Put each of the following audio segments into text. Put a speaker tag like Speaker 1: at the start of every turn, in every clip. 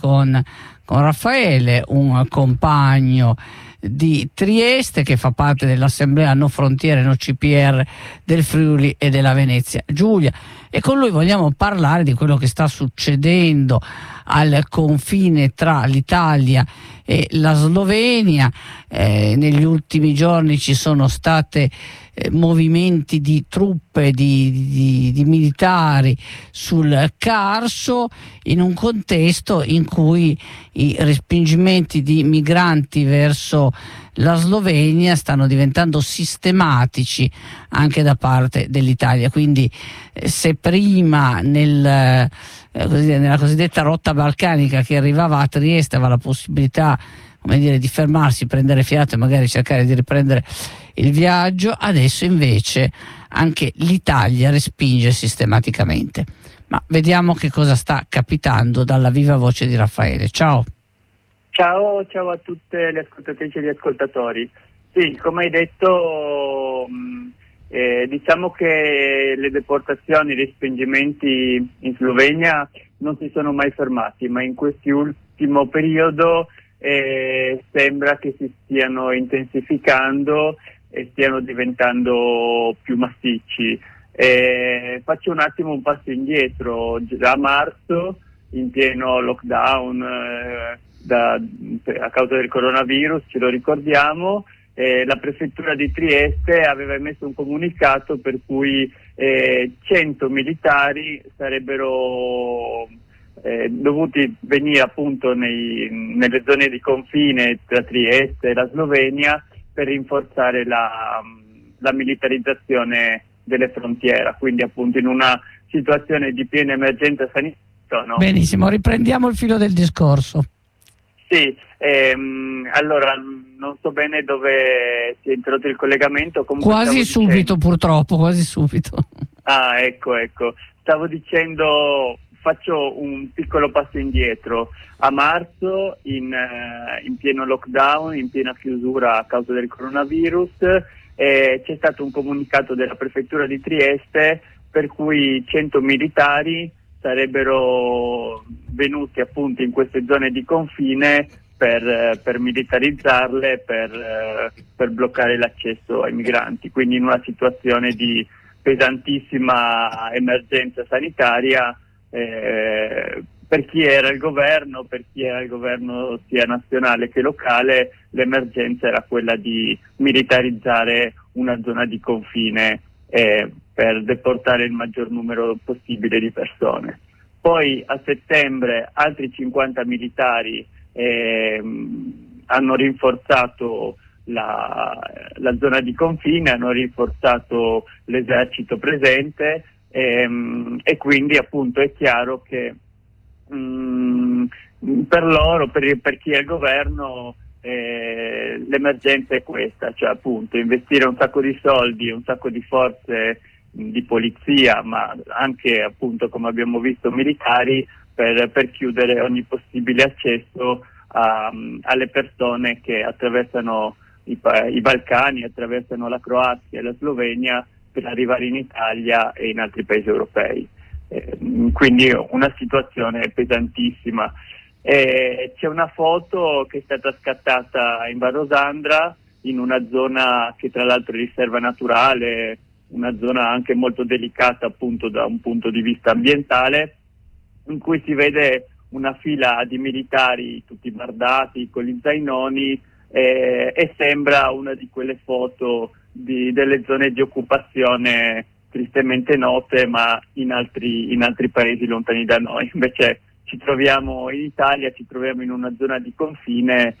Speaker 1: con Raffaele, un compagno di Trieste che fa parte dell'Assemblea No Frontiere No CPR del Friuli e della Venezia Giulia, e con lui vogliamo parlare di quello che sta succedendo al confine tra l'Italia e la Slovenia. Negli ultimi giorni ci sono state movimenti di truppe, di militari sul Carso, in un contesto in cui i respingimenti di migranti verso la Slovenia stanno diventando sistematici anche da parte dell'Italia. Quindi se prima nella cosiddetta rotta balcanica che arrivava a Trieste aveva la possibilità, come dire, di fermarsi, prendere fiato e magari cercare di riprendere il viaggio, adesso invece anche l'Italia respinge sistematicamente. Ma vediamo che cosa sta capitando dalla viva voce di Raffaele. Ciao.
Speaker 2: Ciao a tutte le ascoltatrici e gli ascoltatori. Sì, come hai detto, diciamo che le deportazioni, i respingimenti in Slovenia non si sono mai fermati, ma in quest'ultimo periodo sembra che si stiano intensificando e stiano diventando più massicci. Faccio un attimo un passo indietro. Già a marzo, in pieno lockdown a causa del coronavirus, ce lo ricordiamo, la prefettura di Trieste aveva emesso un comunicato per cui 100 militari sarebbero dovuti venire appunto nelle zone di confine tra Trieste e la Slovenia per rinforzare la militarizzazione delle frontiere, quindi appunto in una situazione di piena emergenza sanitaria. No?
Speaker 1: Benissimo, riprendiamo il filo del discorso.
Speaker 2: Sì, allora non so bene dove si è introdotto il collegamento. Comunque
Speaker 1: quasi subito, purtroppo, quasi subito.
Speaker 2: Ah, ecco. Stavo dicendo, faccio un piccolo passo indietro. A marzo, in pieno lockdown, in piena chiusura a causa del coronavirus, c'è stato un comunicato della prefettura di Trieste per cui 100 militari sarebbero venuti appunto in queste zone di confine per militarizzarle, per bloccare l'accesso ai migranti, quindi in una situazione di pesantissima emergenza sanitaria per chi era il governo sia nazionale che locale. L'emergenza era quella di militarizzare una zona di confine per deportare il maggior numero possibile di persone. Poi a settembre altri 50 militari hanno rinforzato la zona di confine, hanno rinforzato l'esercito presente e quindi appunto è chiaro che per loro, per chi è il governo, l'emergenza è questa, cioè appunto investire un sacco di soldi, un sacco di forze di polizia, ma anche appunto, come abbiamo visto, militari per chiudere ogni possibile accesso alle persone che attraversano i Balcani, attraversano la Croazia e la Slovenia per arrivare in Italia e in altri paesi europei. Quindi una situazione pesantissima. C'è una foto che è stata scattata in Varosandra, in una zona che tra l'altro è riserva naturale, una zona anche molto delicata appunto da un punto di vista ambientale, in cui si vede una fila di militari tutti bardati con gli zainoni e sembra una di quelle foto delle zone di occupazione tristemente note, ma in altri paesi lontani da noi. Invece ci troviamo in Italia, ci troviamo in una zona di confine,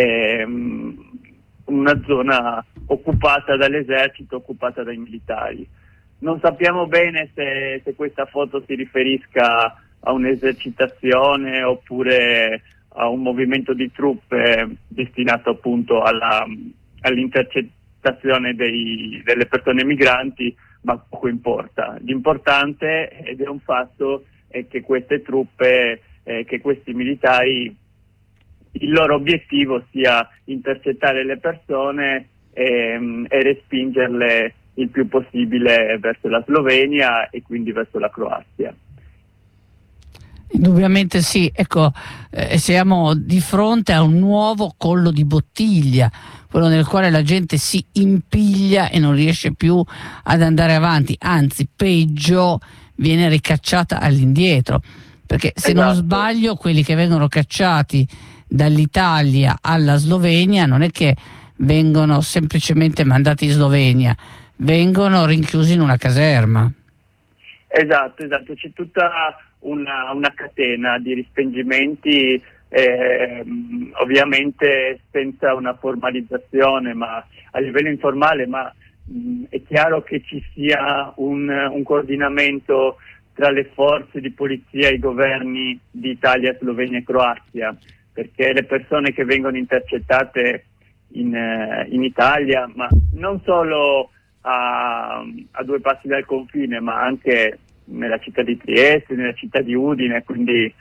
Speaker 2: una zona occupata dall'esercito, occupata dai militari. Non sappiamo bene se questa foto si riferisca a un'esercitazione oppure a un movimento di truppe destinato appunto all'intercettazione delle persone migranti, ma poco importa. L'importante, ed è un fatto, è che queste truppe, che questi militari, il loro obiettivo sia intercettare le persone e respingerle il più possibile verso la Slovenia e quindi verso la Croazia.
Speaker 1: Indubbiamente sì, ecco, siamo di fronte a un nuovo collo di bottiglia, quello nel quale la gente si impiglia e non riesce più ad andare avanti, anzi peggio, viene ricacciata all'indietro, perché se non sbaglio quelli che vengono cacciati dall'Italia alla Slovenia non è che vengono semplicemente mandati in Slovenia, vengono rinchiusi in una caserma.
Speaker 2: Esatto, c'è tutta una catena di respingimenti, ovviamente senza una formalizzazione, ma a livello informale, ma è chiaro che ci sia un coordinamento tra le forze di polizia e i governi di Italia, Slovenia e Croazia, perché le persone che vengono intercettate in Italia, ma non solo a 2 passi dal confine, ma anche nella città di Trieste, nella città di Udine, quindi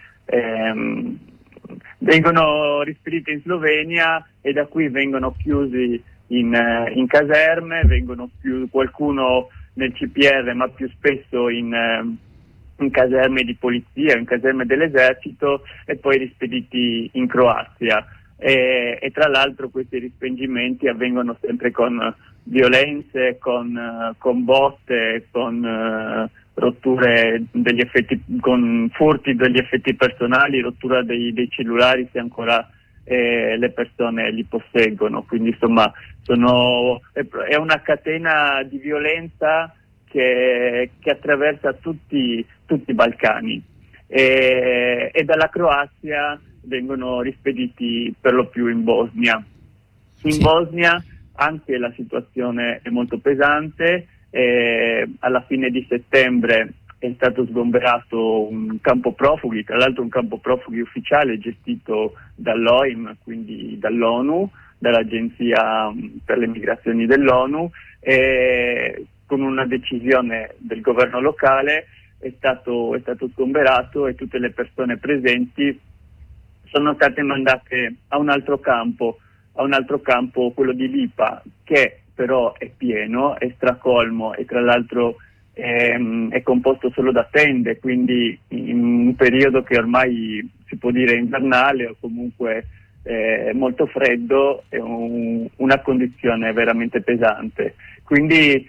Speaker 2: vengono rispediti in Slovenia e da qui vengono chiusi in caserme, qualcuno nel CPR, ma più spesso in caserme di polizia, in caserme dell'esercito, e poi rispediti in Croazia. E tra l'altro questi respingimenti avvengono sempre con violenze, con botte, con rotture degli effetti, con furti degli effetti personali, rottura dei cellulari se ancora le persone li posseggono. Quindi insomma è una catena di violenza che attraversa tutti i Balcani, e dalla Croazia vengono rispediti per lo più in Bosnia. In Bosnia anche la situazione è molto pesante. Alla fine di settembre è stato sgomberato un campo profughi, tra l'altro un campo profughi ufficiale gestito dall'OIM, quindi dall'ONU, dall'Agenzia per le migrazioni dell'ONU, e con una decisione del governo locale è stato sgomberato e tutte le persone presenti sono state mandate a un altro campo, quello di Lipa, che però è pieno, è stracolmo e tra l'altro è composto solo da tende, quindi in un periodo che ormai si può dire invernale o comunque molto freddo, è una condizione veramente pesante. Quindi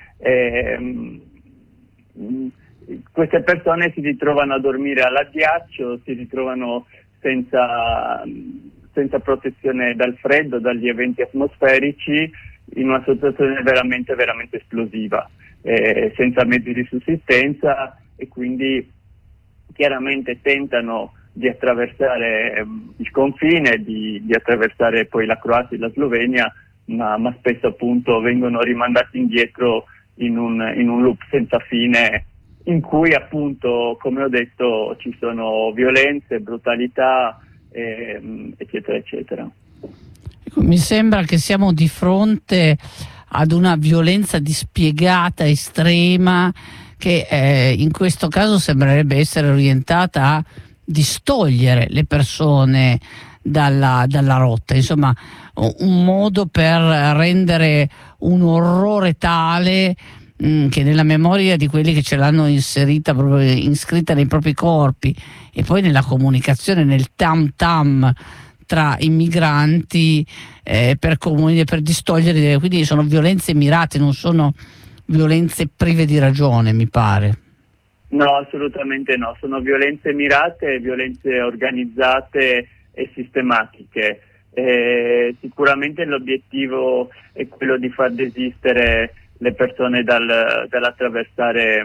Speaker 2: queste persone si ritrovano a dormire all'addiaccio, si ritrovano senza protezione dal freddo, dagli eventi atmosferici, in una situazione veramente, veramente esplosiva, senza mezzi di sussistenza, e quindi chiaramente tentano di attraversare il confine, di attraversare poi la Croazia e la Slovenia, ma spesso appunto vengono rimandati indietro in un loop senza fine, in cui appunto, come ho detto, ci sono violenze, brutalità, eccetera eccetera.
Speaker 1: Mi sembra che siamo di fronte ad una violenza dispiegata, estrema, che in questo caso sembrerebbe essere orientata a distogliere le persone dalla rotta, insomma un modo per rendere un orrore tale che nella memoria di quelli che ce l'hanno inserita, proprio iscritta nei propri corpi, e poi nella comunicazione, nel tam tam tra i migranti, per distogliere. Quindi sono violenze mirate, non sono violenze prive di ragione, mi pare.
Speaker 2: No, assolutamente no, sono violenze mirate, violenze organizzate e sistematiche. Sicuramente l'obiettivo è quello di far desistere le persone dall'attraversare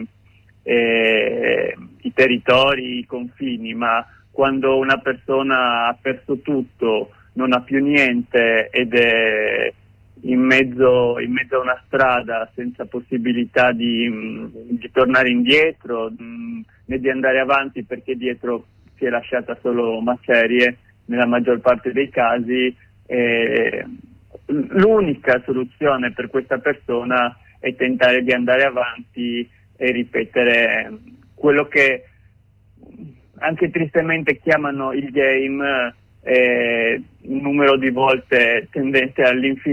Speaker 2: i territori, i confini, ma quando una persona ha perso tutto, non ha più niente ed è in mezzo a una strada senza possibilità di tornare indietro, né di andare avanti, perché dietro si è lasciata solo macerie nella maggior parte dei casi, l'unica soluzione per questa persona è tentare di andare avanti e ripetere quello che anche tristemente chiamano il game, un numero di volte tendente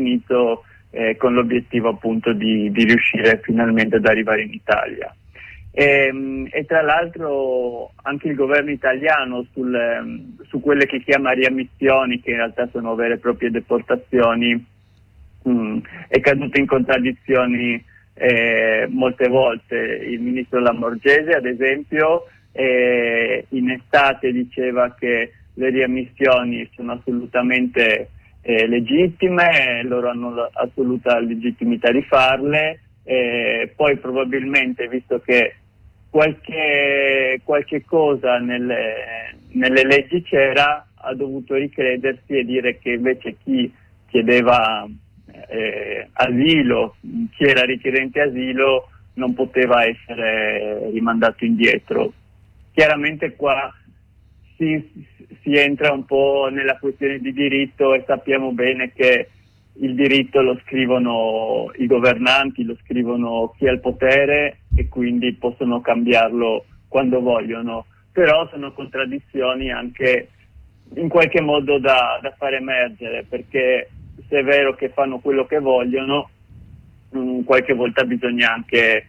Speaker 2: all'infinito, con l'obiettivo appunto di riuscire finalmente ad arrivare in Italia. E tra l'altro anche il governo italiano su quelle che chiama riammissioni, che in realtà sono vere e proprie deportazioni, è caduto in contraddizioni molte volte. Il ministro Lamorgese, ad esempio, in estate diceva che le riammissioni sono assolutamente legittime, loro hanno l'assoluta legittimità di farle, poi probabilmente, visto che qualche cosa nelle leggi c'era, ha dovuto ricredersi e dire che invece chi chiedeva asilo, chi era richiedente asilo, non poteva essere rimandato indietro. Chiaramente qua si entra un po' nella questione di diritto, e sappiamo bene che il diritto lo scrivono i governanti, lo scrivono chi ha il potere, e quindi possono cambiarlo quando vogliono, però sono contraddizioni anche in qualche modo da far emergere, perché se è vero che fanno quello che vogliono, qualche volta bisogna anche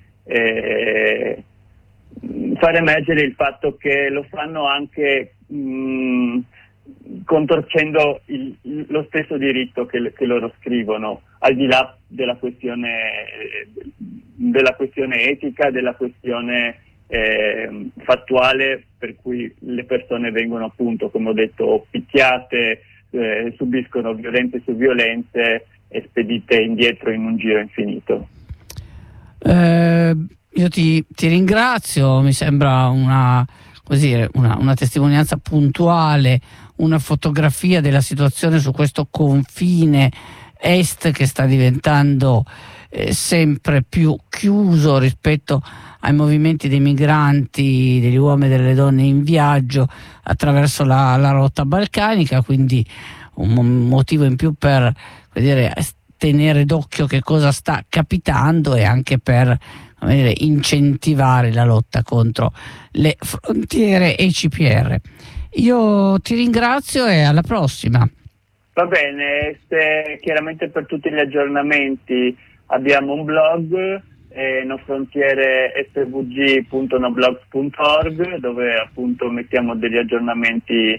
Speaker 2: far emergere il fatto che lo fanno anche contorcendo lo stesso diritto che loro scrivono, al di là della questione etica, della questione fattuale, per cui le persone vengono, appunto, come ho detto, picchiate, subiscono violenze su violenze e spedite indietro in un giro infinito.
Speaker 1: Io ti ringrazio, mi sembra una testimonianza puntuale, una fotografia della situazione su questo confine est che sta diventando sempre più chiuso rispetto ai movimenti dei migranti, degli uomini e delle donne in viaggio attraverso la rotta balcanica, quindi un motivo in più per tenere d'occhio che cosa sta capitando, e anche per incentivare la lotta contro le frontiere e i CPR. Io ti ringrazio e alla prossima.
Speaker 2: Va bene, chiaramente per tutti gli aggiornamenti abbiamo un blog, nofrontieresvg.noblogs.org, dove appunto mettiamo degli aggiornamenti,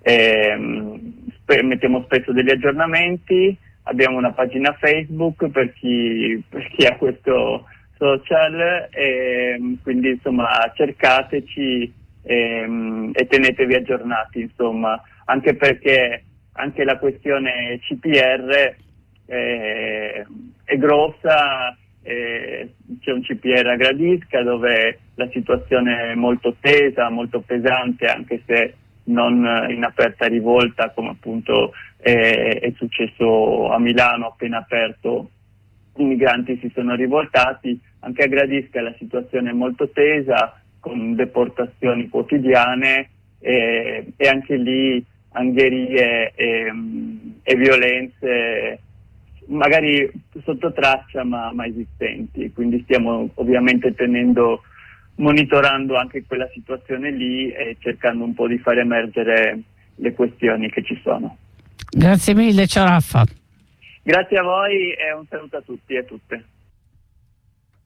Speaker 2: mettiamo spesso degli aggiornamenti. Abbiamo una pagina Facebook per chi ha questo social, quindi insomma cercateci e tenetevi aggiornati, insomma, anche perché anche la questione CPR è grossa. C'è un CPR a Gradisca dove la situazione è molto tesa, molto pesante, anche se non in aperta rivolta come appunto è successo a Milano. Appena aperto i migranti si sono rivoltati. Anche a Gradisca la situazione è molto tesa, con deportazioni quotidiane e anche lì angherie e violenze magari sotto traccia ma esistenti, quindi stiamo ovviamente monitorando anche quella situazione lì e cercando un po' di far emergere le questioni che ci sono.
Speaker 1: Grazie mille, ciao Raffa.
Speaker 2: Grazie a voi e un saluto a tutti e a tutte.